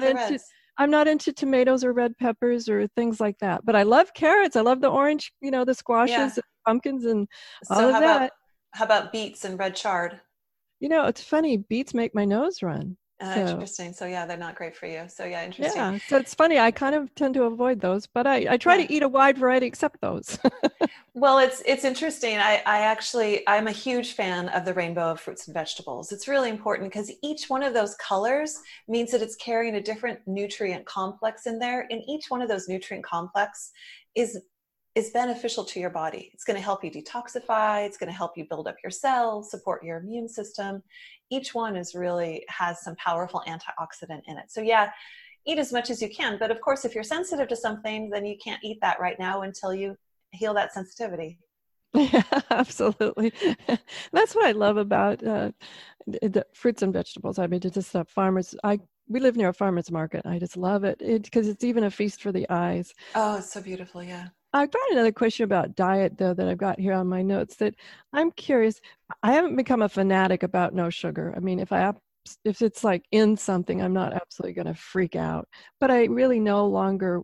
not into tomatoes or red peppers or things like that. But I love carrots. I love the orange, the squashes, and pumpkins and all of that. How about beets and red chard? It's funny. Beets make my nose run. Interesting. So yeah, they're not great for you. So yeah, interesting. Yeah. So it's funny. I kind of tend to avoid those, but I try to eat a wide variety except those. Well, it's interesting. I'm a huge fan of the rainbow of fruits and vegetables. It's really important because each one of those colors means that it's carrying a different nutrient complex in there. And each one of those nutrient complex is beneficial to your body. It's going to help you detoxify. It's going to help you build up your cells, support your immune system. Each one has some powerful antioxidant in it. So yeah, eat as much as you can. But of course, if you're sensitive to something, then you can't eat that right now until you heal that sensitivity. Yeah, absolutely. That's what I love about the fruits and vegetables. I mean, it's just we live near a farmer's market. I just love it because it's even a feast for the eyes. Oh, it's so beautiful. Yeah. I've got another question about diet, though, that I've got here on my notes that I'm curious. I haven't become a fanatic about no sugar. I mean, if it's like in something, I'm not absolutely going to freak out. But I really no longer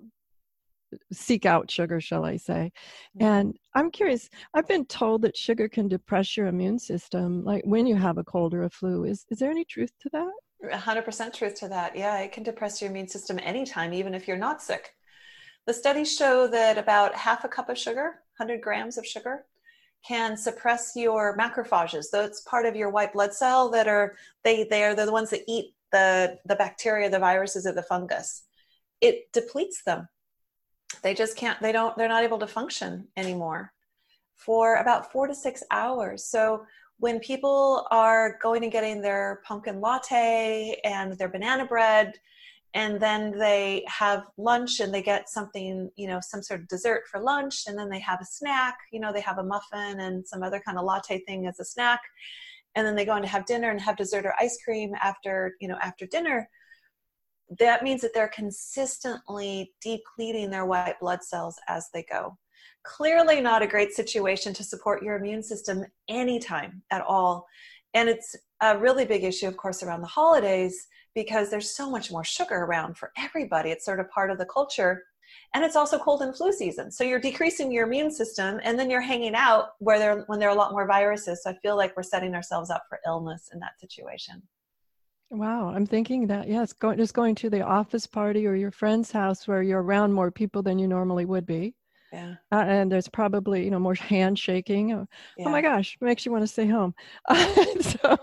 seek out sugar, shall I say. And I'm curious. I've been told that sugar can depress your immune system, like when you have a cold or a flu. Is there any truth to that? 100% truth to that. Yeah, it can depress your immune system anytime, even if you're not sick. The studies show that about half a cup of sugar, 100 grams of sugar, can suppress your macrophages. That's part of your white blood cell they're the ones that eat the bacteria, the viruses, or the fungus, it depletes them. They just can't, they're not able to function anymore for about 4 to 6 hours. So when people are going and getting their pumpkin latte and their banana bread, and then they have lunch and they get something, some sort of dessert for lunch, and then they have a snack, they have a muffin and some other kind of latte thing as a snack. And then they go on to have dinner and have dessert or ice cream after dinner. That means that they're consistently depleting their white blood cells as they go. Clearly not a great situation to support your immune system anytime at all. And it's a really big issue, of course, around the holidays, because there's so much more sugar around for everybody. It's sort of part of the culture. And it's also cold and flu season. So you're decreasing your immune system, and then you're hanging out when there are a lot more viruses. So I feel like we're setting ourselves up for illness in that situation. Wow, I'm thinking that, yes, just going to the office party or your friend's house where you're around more people than you normally would be. Yeah. And there's probably, more handshaking. Oh, Yeah. oh my gosh, makes you want to stay home. So,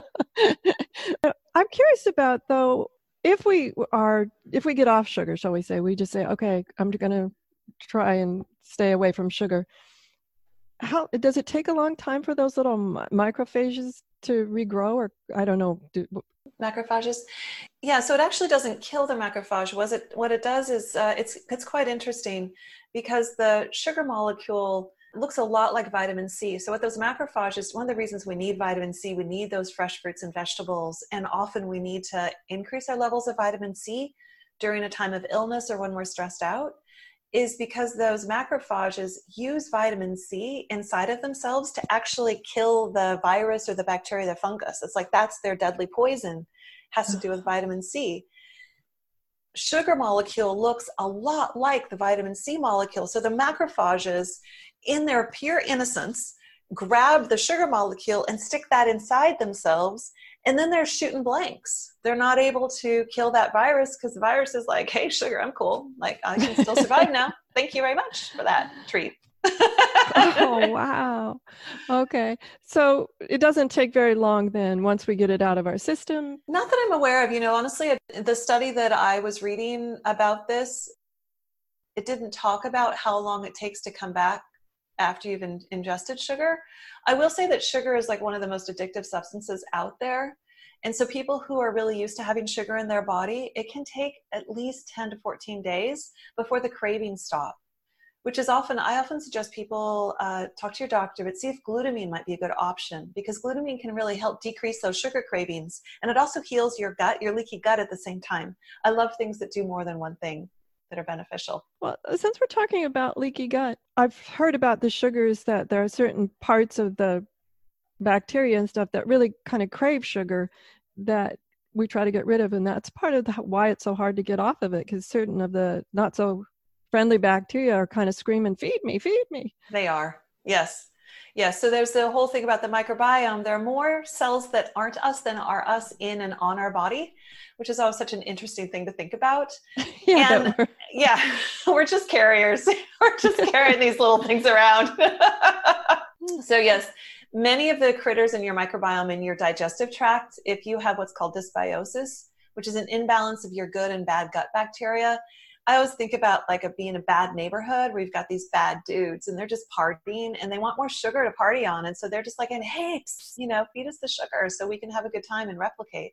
I'm curious about, though, if we get off sugar, shall we say, we just say, okay, I'm going to try and stay away from sugar. How does it take a long time for those little macrophages to regrow, or I don't know? Macrophages? Yeah, so it actually doesn't kill the macrophage. What it does is it's quite interesting, because the sugar molecule looks a lot like vitamin C. So with those macrophages, one of the reasons we need vitamin C, we need those fresh fruits and vegetables, and often we need to increase our levels of vitamin C during a time of illness or when we're stressed out, is because those macrophages use vitamin C inside of themselves to actually kill the virus or the bacteria, the fungus. It's like that's their deadly poison, has to do with vitamin C. Sugar molecule looks a lot like the vitamin C molecule. So the macrophages, in their pure innocence, grab the sugar molecule and stick that inside themselves, and then they're shooting blanks. They're not able to kill that virus because the virus is like, hey, sugar, I'm cool. Like, I can still survive now. Thank you very much for that treat. Oh, wow. Okay. So it doesn't take very long then once we get it out of our system? Not that I'm aware of. Honestly, the study that I was reading about this, it didn't talk about how long it takes to come back after you've ingested sugar. I will say that sugar is like one of the most addictive substances out there. And so people who are really used to having sugar in their body, it can take at least 10 to 14 days before the cravings stop, which is I often suggest people talk to your doctor, but see if glutamine might be a good option, because glutamine can really help decrease those sugar cravings. And it also heals your gut, your leaky gut at the same time. I love things that do more than one thing that are beneficial. Well, since we're talking about leaky gut, I've heard about the sugars that there are certain parts of the bacteria and stuff that really kind of crave sugar that we try to get rid of. And that's part of why it's so hard to get off of it, because certain of the not so friendly bacteria are kind of screaming, feed me, feed me. They are. Yes. Yes. So there's the whole thing about the microbiome. There are more cells that aren't us than are us in and on our body, which is always such an interesting thing to think about. Yeah, and we're just carriers. We're just carrying these little things around. So yes, many of the critters in your microbiome, in your digestive tract, if you have what's called dysbiosis, which is an imbalance of your good and bad gut bacteria, I always think about like being a bad neighborhood where you've got these bad dudes and they're just partying and they want more sugar to party on. And so they're just like, hey, feed us the sugar so we can have a good time and replicate.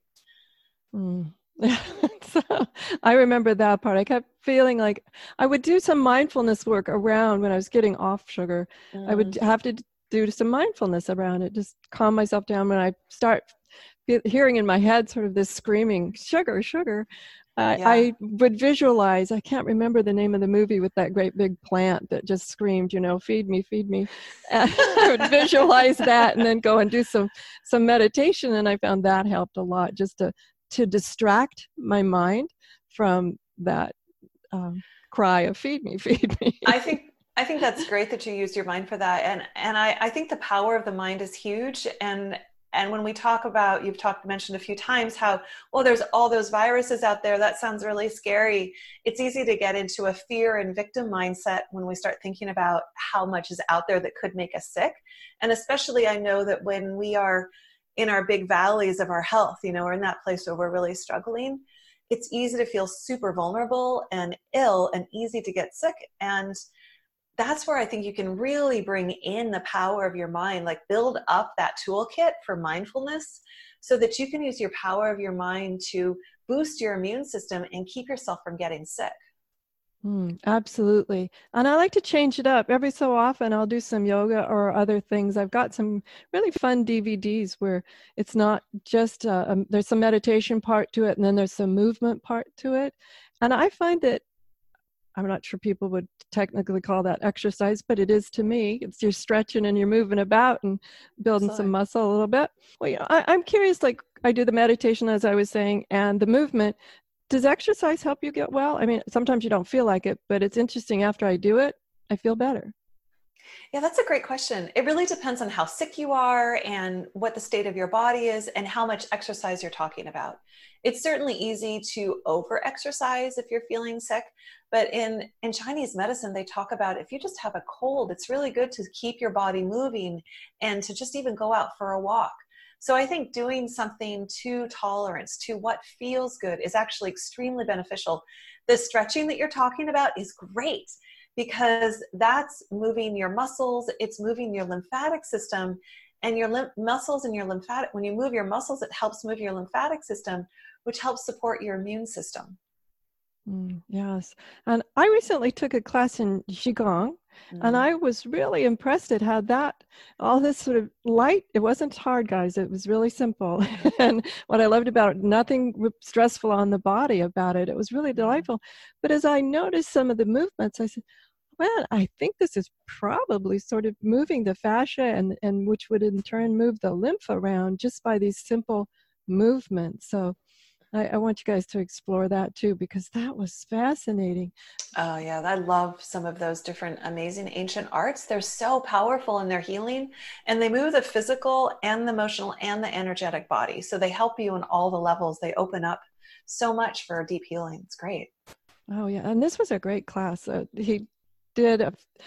So, I remember that part. I kept feeling like I would do some mindfulness work around when I was getting off sugar. I would have to do some mindfulness around it, just calm myself down when I start hearing in my head sort of this screaming, sugar, sugar. I would visualize, I can't remember the name of the movie with that great big plant that just screamed, feed me, feed me. And I would visualize that and then go and do some meditation. And I found that helped a lot, just to distract my mind from that cry of feed me, feed me. I think that's great that you used your mind for that. And I think the power of the mind is huge. And when we talk about, mentioned a few times how, there's all those viruses out there, that sounds really scary. It's easy to get into a fear and victim mindset when we start thinking about how much is out there that could make us sick. And especially I know that when we are in our big valleys of our health, or in that place where we're really struggling, it's easy to feel super vulnerable and ill and easy to get sick. And that's where I think you can really bring in the power of your mind, like build up that toolkit for mindfulness so that you can use your power of your mind to boost your immune system and keep yourself from getting sick. Absolutely. And I like to change it up. Every so often I'll do some yoga or other things. I've got some really fun DVDs where it's not just, there's some meditation part to it, and then there's some movement part to it. And I find that, I'm not sure people would technically call that exercise, but it is to me. It's you're stretching and you're moving about and building some muscle a little bit. Well, I'm curious, like I do the meditation, as I was saying, and the movement. Does exercise help you get well? I mean, sometimes you don't feel like it, but it's interesting. After I do it, I feel better. Yeah, that's a great question. It really depends on how sick you are and what the state of your body is and how much exercise you're talking about. It's certainly easy to over-exercise if you're feeling sick, but in Chinese medicine, they talk about if you just have a cold, it's really good to keep your body moving and to just even go out for a walk. So I think doing something to tolerance, to what feels good, is actually extremely beneficial. The stretching that you're talking about is great because that's moving your muscles, it's moving your lymphatic system, and your muscles and your lymphatic, when you move your muscles, it helps move your lymphatic system, which helps support your immune system. Yes. And I recently took a class in Qigong, and I was really impressed at how all this sort of light, it wasn't hard, guys. It was really simple. And what I loved about it, nothing stressful on the body about it. It was really delightful. But as I noticed some of the movements, I said, well, I think this is probably sort of moving the fascia and which would in turn move the lymph around just by these simple movements. So I want you guys to explore that too, because that was fascinating. Oh yeah, I love some of those different amazing ancient arts. They're so powerful in their healing, and they move the physical and the emotional and the energetic body. So they help you on all the levels. They open up so much for deep healing. It's great. Oh yeah, and this was a great class. He did,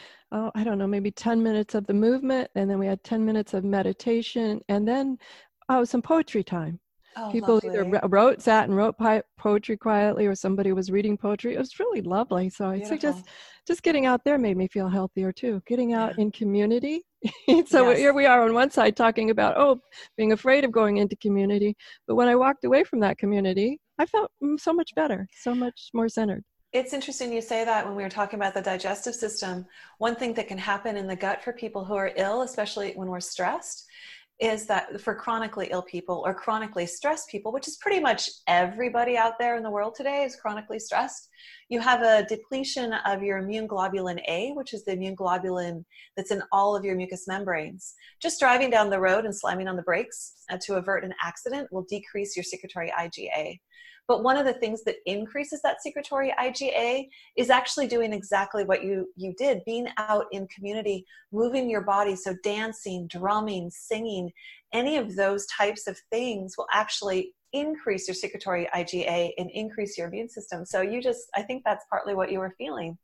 I don't know, maybe 10 minutes of the movement, and then we had 10 minutes of meditation, and then some poetry time. Oh, people lovely. either sat and wrote poetry quietly, or somebody was reading poetry. It was really lovely. So I think just getting out there made me feel healthier too. Getting out in community. So here we are on one side talking about, being afraid of going into community. But when I walked away from that community, I felt so much better, so much more centered. It's interesting you say that when we were talking about the digestive system. One thing that can happen in the gut for people who are ill, especially when we're stressed, is that for chronically ill people or chronically stressed people, which is pretty much everybody out there in the world today is chronically stressed, you have a depletion of your immune globulin A, which is the immune globulin that's in all of your mucous membranes. Just driving down the road and slamming on the brakes to avert an accident will decrease your secretory IgA. But one of the things that increases that secretory IgA is actually doing exactly what you did, being out in community, moving your body. So dancing, drumming, singing, any of those types of things will actually increase your secretory IgA and increase your immune system. So I think that's partly what you were feeling.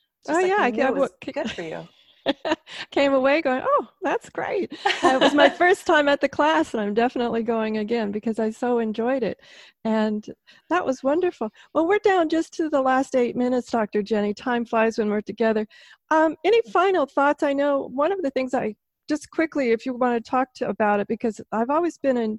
I it was good for you. Came away going, that's great. It was my first time at the class, and I'm definitely going again because I so enjoyed it. And that was wonderful. Well, we're down just to the last 8 minutes, Dr. Jenny. Time flies when we're together. Any final thoughts? I know one of the things just quickly, if you want to talk about it, because I've always been in,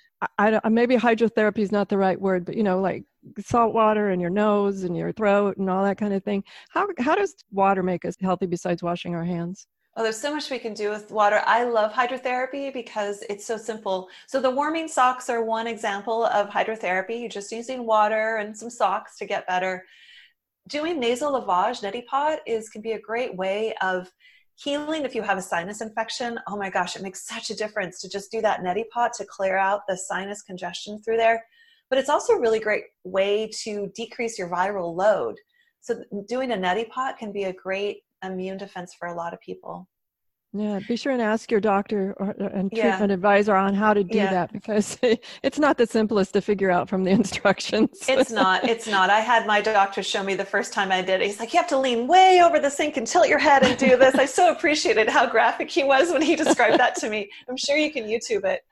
maybe hydrotherapy is not the right word, but like salt water in your nose and your throat and all that kind of thing. How does water make us healthy besides washing our hands? Oh, there's so much we can do with water. I love hydrotherapy because it's so simple. So the warming socks are one example of hydrotherapy. You're just using water and some socks to get better. Doing nasal lavage, neti pot, can be a great way of healing if you have a sinus infection. Oh my gosh, it makes such a difference to just do that neti pot to clear out the sinus congestion through there. But it's also a really great way to decrease your viral load. So doing a neti pot can be a great immune defense for a lot of people. Yeah, be sure and ask your doctor and treatment advisor on how to do that, because it's not the simplest to figure out from the instructions. It's not. I had my doctor show me the first time I did it. He's like, you have to lean way over the sink and tilt your head and do this. I so appreciated how graphic he was when he described that to me. I'm sure you can YouTube it.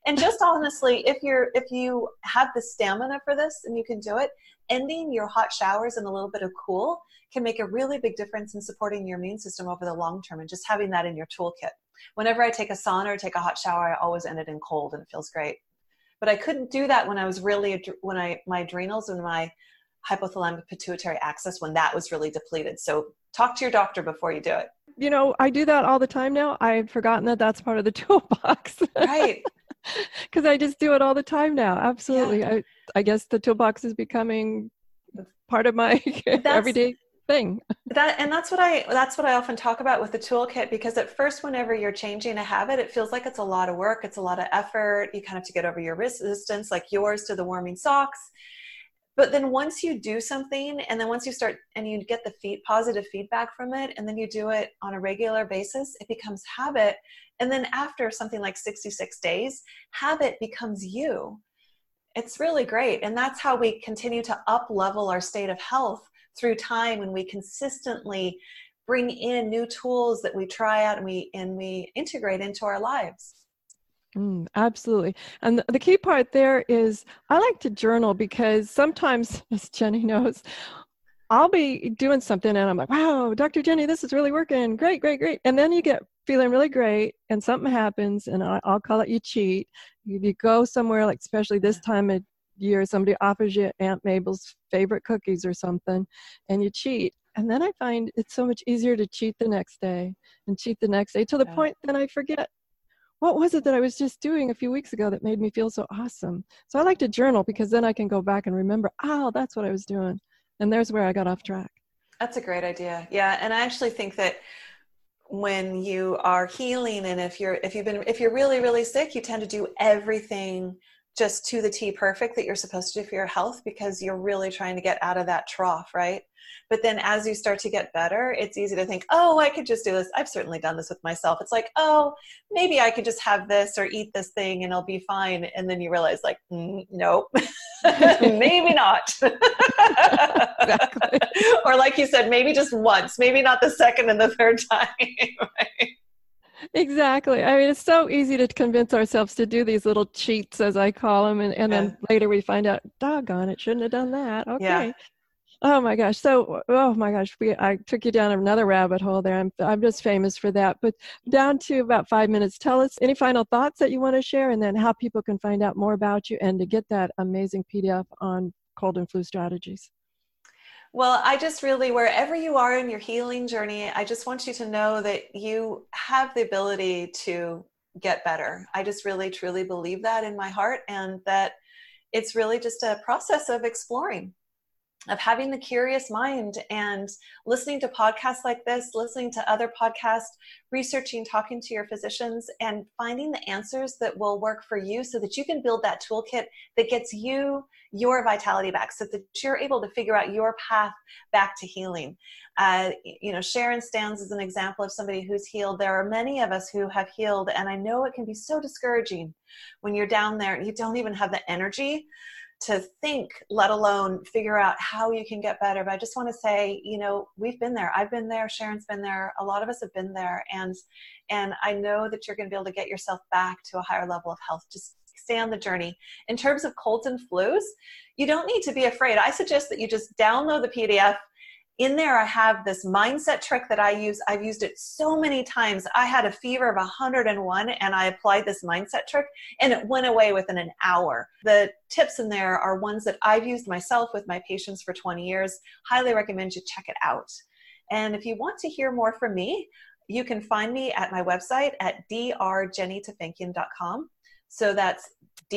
And just honestly, if you have the stamina for this and you can do it, ending your hot showers and a little bit of cool can make a really big difference in supporting your immune system over the long term, and just having that in your toolkit. Whenever I take a sauna or take a hot shower, I always end it in cold, and it feels great. But I couldn't do that when I was my adrenals and my hypothalamic pituitary axis, when that was really depleted. So talk to your doctor before you do it. You know, I do that all the time now. I've forgotten that that's part of the toolbox. Right. Because I just do it all the time now. Absolutely. Yeah. I guess the toolbox is becoming part of my everyday thing. That's what I often talk about with the toolkit, because at first, whenever you're changing a habit, it feels like it's a lot of work. It's a lot of effort. You kind of have to get over your resistance, like yours to the warming socks. But then once you do something, and then once you start and you get the positive feedback from it, and then you do it on a regular basis, it becomes habit. And then after something like 66 days, habit becomes you. It's really great. And that's how we continue to up-level our state of health through time, when we consistently bring in new tools that we try out and we integrate into our lives. Absolutely. And the key part there is I like to journal, because sometimes, as Jenny knows, I'll be doing something and I'm like, wow, Dr. Jenny, this is really working. Great, great, great. And then you get feeling really great and something happens, and I'll call it you cheat. You go somewhere, like especially this time of year, somebody offers you Aunt Mabel's favorite cookies or something, and you cheat. And then I find it's so much easier to cheat the next day and cheat the next day, to the point that I forget, what was it that I was just doing a few weeks ago that made me feel so awesome? So I like to journal, because then I can go back and remember, that's what I was doing. And there's where I got off track. That's a great idea. Yeah. And I actually think that when you are healing, and if you're really, really sick, you tend to do everything just to the T perfect that you're supposed to do for your health, because you're really trying to get out of that trough, right? But then as you start to get better, it's easy to think, I could just do this. I've certainly done this with myself. It's like, maybe I could just have this or eat this thing and I'll be fine. And then you realize, like, nope, maybe not. Exactly. Or like you said, maybe just once, maybe not the second and the third time. Right? Exactly. I mean, it's so easy to convince ourselves to do these little cheats, as I call them. And then later we find out, doggone it, shouldn't have done that. Okay. Yeah. Oh my gosh. So, I took you down another rabbit hole there. I'm just famous for that. But down to about 5 minutes, tell us any final thoughts that you want to share, and then how people can find out more about you and to get that amazing PDF on cold and flu strategies. Well, I just really, wherever you are in your healing journey, I just want you to know that you have the ability to get better. I just really, truly believe that in my heart, and that it's really just a process of exploring, of having the curious mind and listening to podcasts like this, listening to other podcasts, researching, talking to your physicians, and finding the answers that will work for you, so that you can build that toolkit that gets you your vitality back, so that you're able to figure out your path back to healing. Sharon stands as an example of somebody who's healed. There are many of us who have healed, and I know it can be so discouraging when you're down there and you don't even have the energy to think, let alone figure out how you can get better. But I just want to say, we've been there. I've been there. Sharon's been there. A lot of us have been there. And I know that you're going to be able to get yourself back to a higher level of health. Just stay on the journey. In terms of colds and flus, you don't need to be afraid. I suggest that you just download the PDF. In there, I have this mindset trick that I use. I've used it so many times. I had a fever of 101 and I applied this mindset trick and it went away within an hour. The tips in there are ones that I've used myself with my patients for 20 years. Highly recommend you check it out. And if you want to hear more from me, you can find me at my website at drjennytafenkian.com. So that's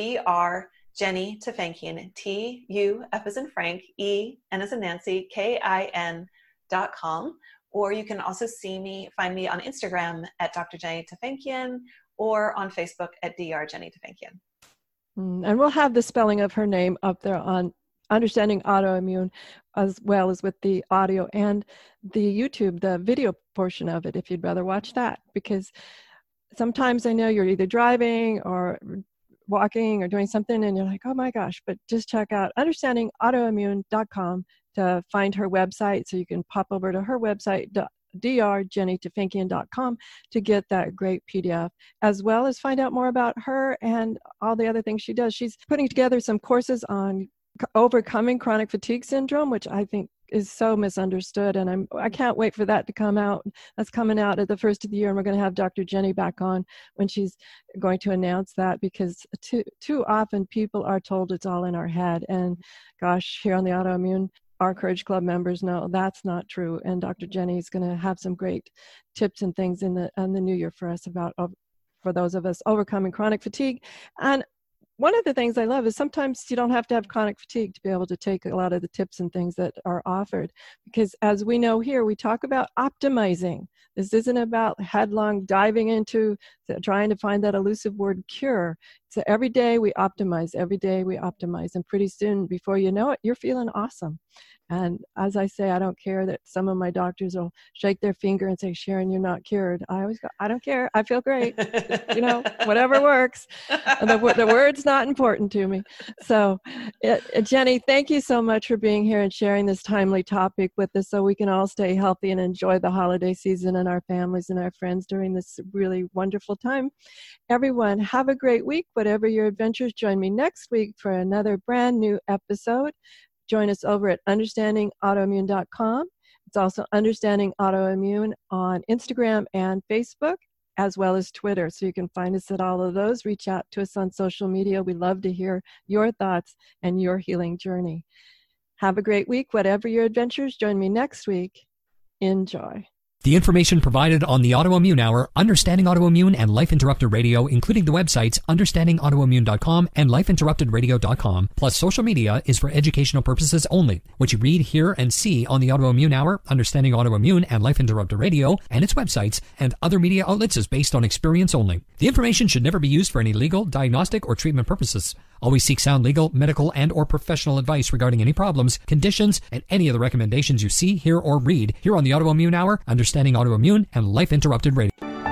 Jenny Tafenkian, T-U, F as in Frank, E, N as in Nancy, K-I-N.com. Or you can also find me on Instagram at Dr. Jenny Tafenkian, or on Facebook at Dr. Jenny Tafenkian. And we'll have the spelling of her name up there on Understanding Autoimmune, as well as with the audio and the YouTube, the video portion of it, if you'd rather watch that. Because sometimes I know you're either driving or walking or doing something and you're like, oh my gosh, but just check out understandingautoimmune.com to find her website. So you can pop over to her website, drjennytafankian.com to get that great PDF, as well as find out more about her and all the other things she does. She's putting together some courses on overcoming chronic fatigue syndrome, which I think is so misunderstood, and I can't wait for that to come out. That's coming out at the first of the year, and we're going to have Dr. Jenny back on when she's going to announce that, because too often people are told it's all in our head, and gosh, here on the Autoimmune, our Courage Club members know that's not true, and Dr. Jenny is going to have some great tips and things in the new year for us about, for those of us overcoming chronic fatigue. And one of the things I love is sometimes you don't have to have chronic fatigue to be able to take a lot of the tips and things that are offered, because as we know here, we talk about optimizing. This isn't about headlong diving into trying to find that elusive word cure. So every day we optimize, and pretty soon, before you know it, you're feeling awesome. And as I say, I don't care that some of my doctors will shake their finger and say, Sharon, you're not cured. I always go, I don't care. I feel great. Whatever works. And the word's not important to me. So, Jenny, thank you so much for being here and sharing this timely topic with us so we can all stay healthy and enjoy the holiday season and our families and our friends during this really wonderful time. Everyone, have a great week. Whatever your adventures, join me next week for another brand new episode. Join us over at understandingautoimmune.com. It's also Understanding Autoimmune on Instagram and Facebook, as well as Twitter. So you can find us at all of those. Reach out to us on social media. We love to hear your thoughts and your healing journey. Have a great week. Whatever your adventures, join me next week. Enjoy. The information provided on the Autoimmune Hour, Understanding Autoimmune, and Life Interrupted Radio, including the websites understandingautoimmune.com and lifeinterruptedradio.com, plus social media, is for educational purposes only. What you read, hear, and see on the Autoimmune Hour, Understanding Autoimmune, and Life Interrupted Radio, and its websites, and other media outlets is based on experience only. The information should never be used for any legal, diagnostic, or treatment purposes. Always seek sound legal, medical, and or professional advice regarding any problems, conditions, and any of the recommendations you see, hear, or read here on the Autoimmune Hour, Understanding Autoimmune, and Life Interrupted Radio.